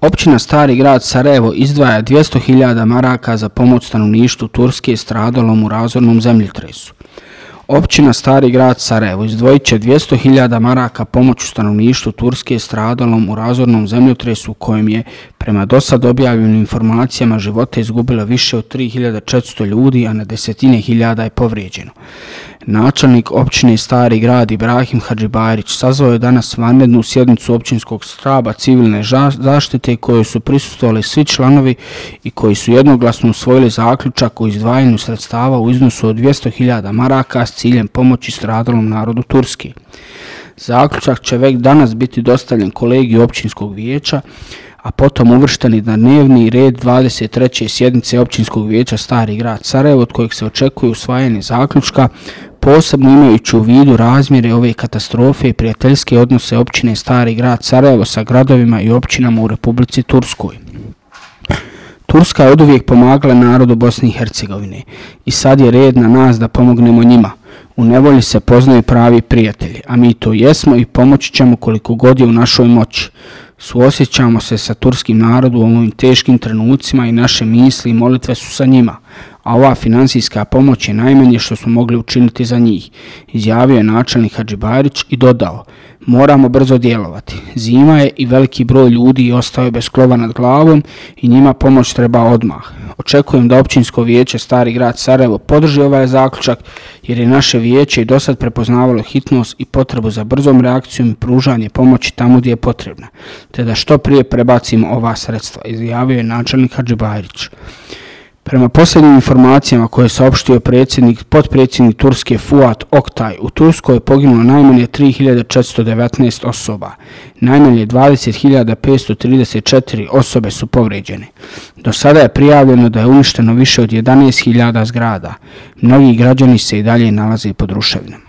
Općina Stari grad Sarajevo izdvaja 200.000 maraka za pomoć stanovništvu Turske stradalom u razornom zemljotresu. Općina Stari grad Sarajevo izdvojit će 200.000 maraka pomoću stanovništvu Turske stradalom u razornom zemljotresu u kojem je, prema dosad objavljenim informacijama, živote izgubilo više od 3.400 ljudi, a na desetine hiljada je povrijeđeno. Načelnik općine Stari grad Ibrahim Hadžibajrić sazvao je danas vanrednu sjednicu općinskog štaba civilne zaštite kojoj su prisustvovali svi članovi i koji su jednoglasno usvojili zaključak o izdvajanju sredstava u iznosu od 200.000 maraka s ciljem pomoći stradalom narodu Turske. Zaključak će već danas biti dostavljen kolegiji općinskog vijeća, a potom uvršteni na dnevni red 23. sjednice općinskog vijeća Stari grad Sarajevo, od kojeg se očekuje usvajanje zaključka, posebno imajući u vidu razmjere ove katastrofe i prijateljske odnose općine Stari grad Sarajevo sa gradovima i općinama u Republici Turskoj. Turska je oduvijek pomagala narodu Bosne i Hercegovine i sad je red na nas da pomognemo njima. U nevolji se poznaju pravi prijatelji, a mi to jesmo i pomoći ćemo koliko god je u našoj moći. Suosjećamo se sa turskim narodom u ovim teškim trenucima i naše misli i molitve su sa njima, a ova finansijska pomoć je najmanje što smo mogli učiniti za njih, izjavio je načelnik Hadžibajrić i dodao: moramo brzo djelovati. Zima je i veliki broj ljudi ostao je bez krova nad glavom i njima pomoć treba odmah. Očekujem da općinsko vijeće Stari grad Sarajevo podrži ovaj zaključak jer je naše vijeće i dosad prepoznavalo hitnost i potrebu za brzom reakcijom i pružanje pomoći tamo gdje je potrebna, te da što prije prebacimo ova sredstva, izjavio je načelnik Hadžibajrić. Prema posljednjim informacijama koje je saopštio potpredsjednik Turske Fuat Oktay, u Turskoj je poginulo najmanje 3.419 osoba. Najmanje 20.534 osobe su povrijeđene. Do sada je prijavljeno da je uništeno više od 11.000 zgrada. Mnogi građani se i dalje nalaze pod ruševinama.